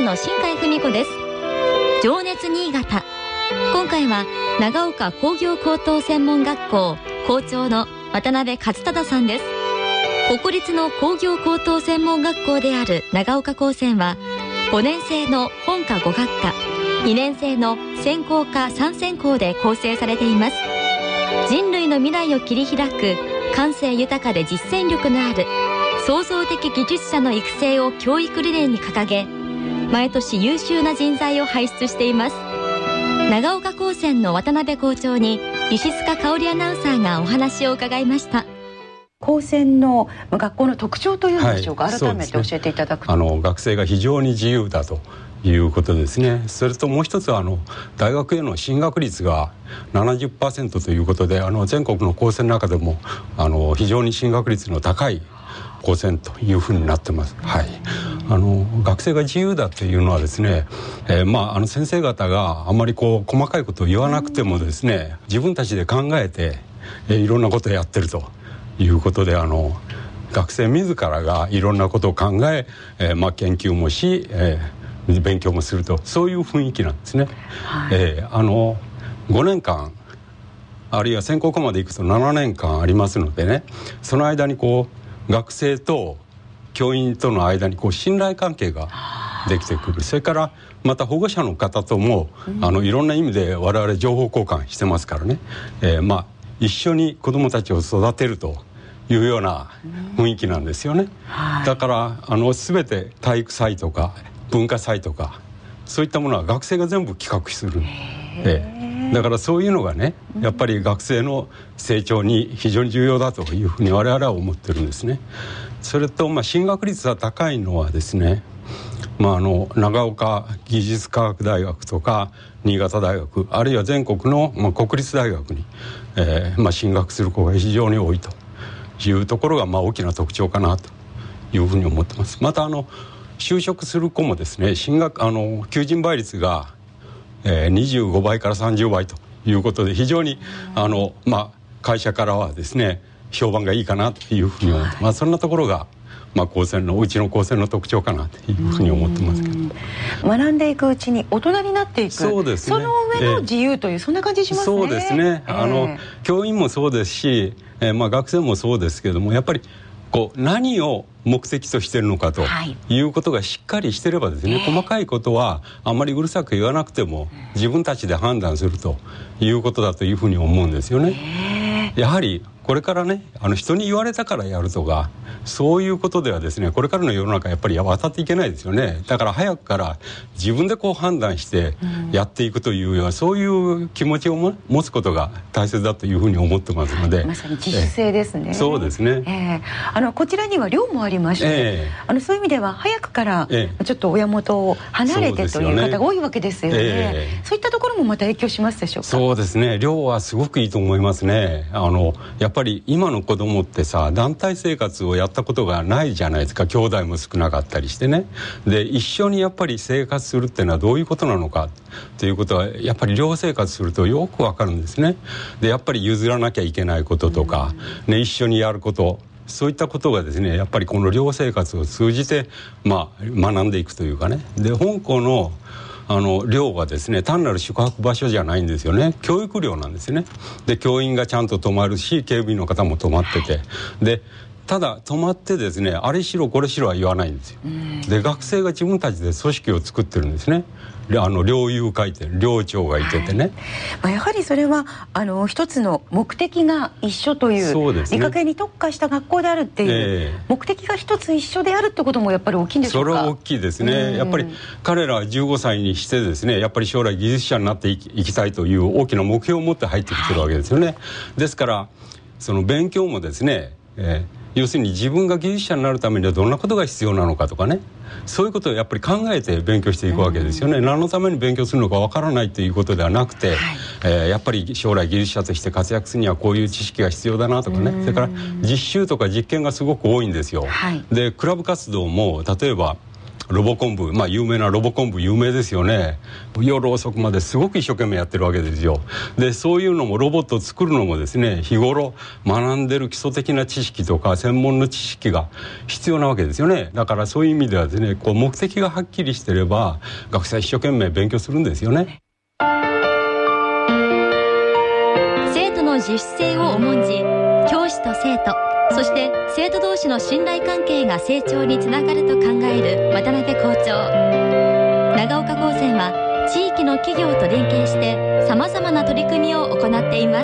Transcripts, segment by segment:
の新海文子です。情熱新潟。今回は長岡工業高等専門学校校長の渡辺和忠さんです。国立の工業高等専門学校である長岡高専は、5年生の本科5学科、2年生の専攻科3専攻で構成されています。人類の未来を切り開く感性豊かで実践力のある創造的技術者の育成を教育理念に掲げ、毎年優秀な人材を輩出しています。長岡高専の渡辺校長に石塚香織アナウンサーがお話を伺いました。 高専の学校の特徴というんでしょうか、はい、改めて教えていただくと。 学生が非常に自由だということですね。それともう一つは大学への進学率が 70% ということで、全国の高専の中でも非常に進学率の高い高専というふうになってます。はい、学生が自由だというのはですね、先生方があまり細かいことを言わなくてもですね、自分たちで考えて、いろんなことをやってるということで、学生自らがいろんなことを考え、研究もし、勉強もすると、そういう雰囲気なんですね。はい、5年間あるいは専攻科まで行くと7年間ありますのでね、その間に学生と教員との間に信頼関係ができてくる。それからまた保護者の方ともいろんな意味で我々情報交換してますからね、一緒に子どもたちを育てるというような雰囲気なんですよね。だから全て体育祭とか文化祭とかそういったものは学生が全部企画する。だからそういうのがね、やっぱり学生の成長に非常に重要だというふうに我々は思ってるんですね。それと進学率が高いのはですね、長岡技術科学大学とか新潟大学、あるいは全国の国立大学に、進学する子が非常に多いというところが大きな特徴かなというふうに思ってます。また就職する子もですね、求人倍率が25倍から30倍ということで、非常に会社からはですね評判がいいかなというふうに思って、そんなところがうちの高専の特徴かなというふうに思ってますけど、 学んでいくうちに大人になっていく、 そうですね、 その上の自由という、そんな感じしますね。 そうですね、教員もそうですし、学生もそうですけども、やっぱり何を目的としているのかということがしっかりしてればですね、細かいことはあんまりうるさく言わなくても自分たちで判断するということだというふうに思うんですよね。やはりこれからね、人に言われたからやるとかそういうことではですね、これからの世の中やっぱり渡っていけないですよね。だから早くから自分で判断してやっていくというような、そういう気持ちを持つことが大切だというふうに思ってますので、 まさに自主性ですね。 そうですね。 こちらには寮もありまして、そういう意味では早くからちょっと親元を離れてという方が多いわけですよね。そういったところもまた影響しますでしょうか。 そうですね、寮はすごくいいと思いますね。やっぱり今の子供って団体生活をやったことがないじゃないですか。兄弟も少なかったりしてね。で一緒にやっぱり生活するっていうのはどういうことなのかということは、やっぱり寮生活するとよくわかるんですね。でやっぱり譲らなきゃいけないこととか、一緒にやること、そういったことがですね、やっぱりこの寮生活を通じて学んでいくというかね。で本校の寮はですね、単なる宿泊場所じゃないんですよね。教育寮なんですね。で教員がちゃんと泊まるし、警備員の方も泊まってて、でただ泊まってですね、あれしろこれしろは言わないんですよ。で学生が自分たちで組織を作ってるんですね。寮友会って寮長がいててね、 やはりそれは一つの目的が一緒という、 そうですね、 理科系に特化した学校であるっていう、目的が一つ一緒であるってこともやっぱり大きいんでしょうか。 それは大きいですね。やっぱり彼らは15歳にしてですね、やっぱり将来技術者になっていきたいという大きな目標を持って入ってきてるわけですよね。ですからその勉強もですね、要するに自分が技術者になるためにはどんなことが必要なのかとかね、そういうことをやっぱり考えて勉強していくわけですよね。何のために勉強するのかわからないということではなくて、やっぱり将来技術者として活躍するにはこういう知識が必要だなとかね、それから実習とか実験がすごく多いんですよ。でクラブ活動も例えばロボコン部、有名なロボコン部有名ですよね。夜遅くまですごく一生懸命やってるわけですよ。でそういうのもロボットを作るのもですね、日頃学んでる基礎的な知識とか専門の知識が必要なわけですよね。だからそういう意味ではですね、目的がはっきりしてれば学生は一生懸命勉強するんですよね。 生徒の自主性を重んじ、教師と生徒、そして生徒同士の信頼関係が成長につながると考える渡辺校長。長岡高専は地域の企業と連携してさまざまな取り組みを行っています。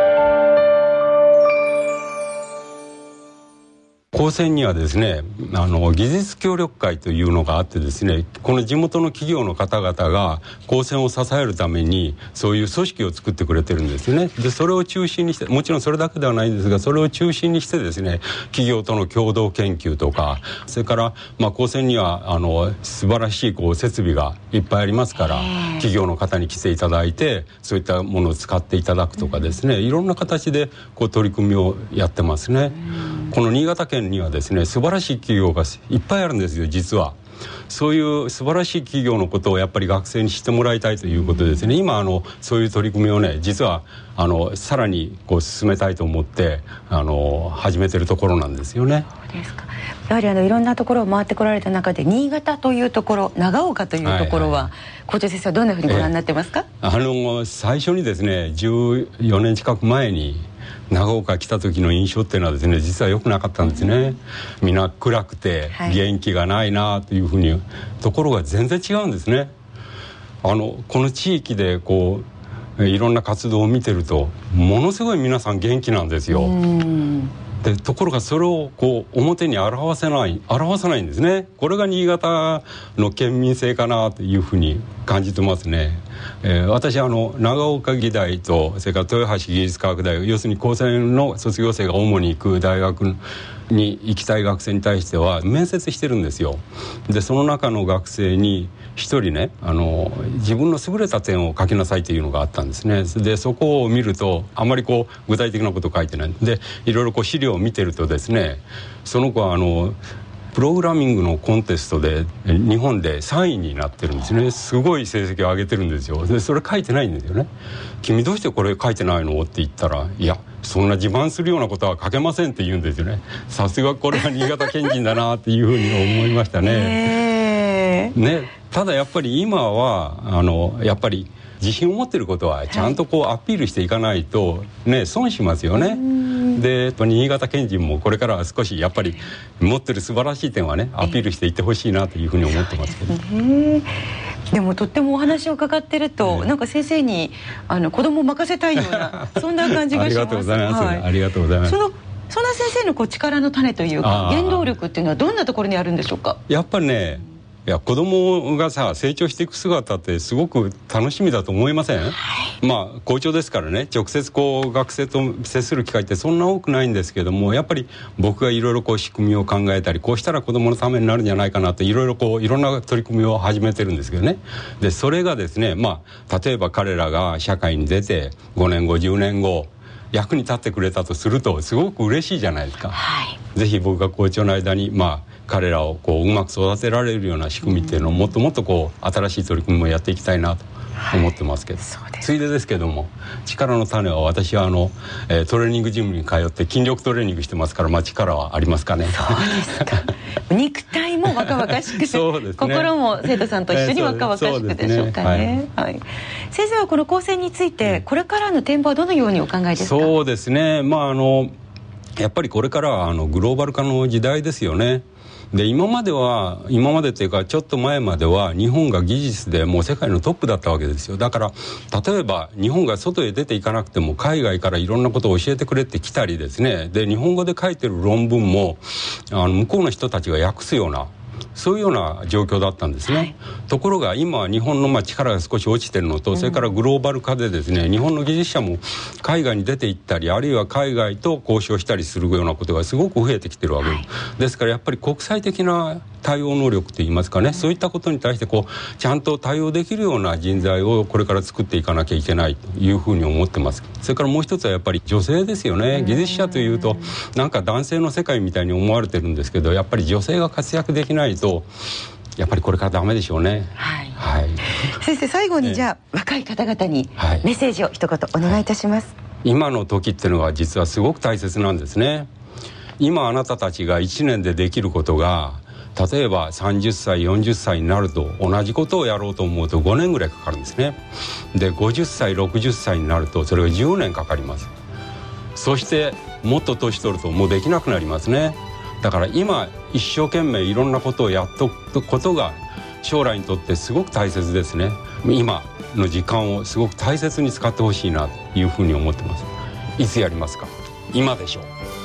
高専にはですね、技術協力会というのがあってですね、この地元の企業の方々が高専を支えるためにそういう組織を作ってくれてるんですよね。でそれを中心にして、もちろんそれだけではないんですが、それを中心にしてですね、企業との共同研究とか、それから高専には素晴らしい設備がいっぱいありますから、企業の方に来ていただいてそういったものを使っていただくとかですね、いろんな形で取り組みをやってますね。この新潟県にはですね、素晴らしい企業がいっぱいあるんですよ、実は。そういう素晴らしい企業のことをやっぱり学生に知ってもらいたいということでですね、今そういう取り組みをね、実はさらに進めたいと思って始めてるところなんですよね。 そうですか。やはりいろんなところを回ってこられた中で、新潟というところ、長岡というところは、校長先生はどんなふうにご覧になってますか？ 最初にですね、14年近く前に長岡来た時の印象っていうのはですね、実は良くなかったんですね。みんな暗くて元気がないなというふうに、ところが全然違うんですね。この地域でいろんな活動を見てると、ものすごい皆さん元気なんですよ。でところがそれを表に表さないんですね。これが新潟の県民性かなというふうに感じてますね。私長岡技大とそれから豊橋技術科学大学、要するに高専の卒業生が主に行く大学に行きたい学生に対しては面接してるんですよ。でその中の学生に一人ね、自分の優れた点を書きなさいというのがあったんですね。でそこを見るとあまり具体的なことを書いてないで、いろいろ資料を見てるとですね、その子はプログラミングのコンテストで日本で3位になってるんですね。すごい成績を上げてるんですよ。でそれ書いてないんですよね。君どうしてこれ書いてないのって言ったら、いやそんな自慢するようなことは書けませんって言うんですよね。さすがこれは新潟県人だなっていうふうに思いましたね。ただやっぱり今はやっぱり自信を持っていることはちゃんとアピールしていかないとね、損しますよね。で新潟県人もこれからは少しやっぱり持ってる素晴らしい点はね、アピールしていってほしいなというふうに思ってますけど。 でもとってもお話を伺ってると、なんか先生に子供を任せたいようなそんな感じがします。 ありがとうございます、ありがとうございます。 そんな先生の力の種というか原動力っていうのはどんなところにあるんでしょうか？ やっぱりね、子供が成長していく姿ってすごく楽しみだと思いません？校長ですからね、直接学生と接する機会ってそんな多くないんですけども、やっぱり僕がいろいろ仕組みを考えたり、こうしたら子供のためになるんじゃないかなっていろんな取り組みを始めてるんですけどね。でそれがですね、例えば彼らが社会に出て5年後10年後役に立ってくれたとするとすごく嬉しいじゃないですか。ぜひ僕が校長の間に彼らをうまく育てられるような仕組みっていうのをもっともっと新しい取り組みもやっていきたいなと思ってますけど、ついでですけども、力の種は私はトレーニングジムに通って筋力トレーニングしてますから、力はありますかね。 そうですか。肉体も若々しくそうですね、 心も生徒さんと一緒に若々しくでしょうかね。先生はこの高専についてこれからの展望はどのようにお考えですか？ そうですね、やっぱりこれからはグローバル化の時代ですよね。で今までっていうかちょっと前までは日本が技術でもう世界のトップだったわけですよ。だから例えば日本が外へ出ていかなくても海外からいろんなことを教えてくれって来たりですね、で日本語で書いてる論文も向こうの人たちが訳すような、そういうような状況だったんですね。ところが今は日本の力が少し落ちてるのと、それからグローバル化でですね、日本の技術者も海外に出て行ったり、あるいは海外と交渉したりするようなことがすごく増えてきてるわけですから、やっぱり国際的な対応能力といいますかね、そういったことに対してちゃんと対応できるような人材をこれから作っていかなきゃいけないというふうに思ってます。それからもう一つはやっぱり女性ですよね。技術者というとなんか男性の世界みたいに思われてるんですけど、やっぱり女性が活躍できないとやっぱりこれからダメでしょうね。 はい、はい、先生最後にじゃあ、若い方々にメッセージを一言お願いいたします。 今の時っていうのは実はすごく大切なんですね。今あなたたちが1年でできることが、例えば30歳40歳になると同じことをやろうと思うと5年ぐらいかかるんですね。で50歳60歳になるとそれが10年かかります。そしてもっと年取るともうできなくなりますね。だから今一生懸命いろんなことをやっとくことが将来にとってすごく大切ですね。今の時間をすごく大切に使ってほしいなというふうに思ってます。いつやりますか？今でしょう。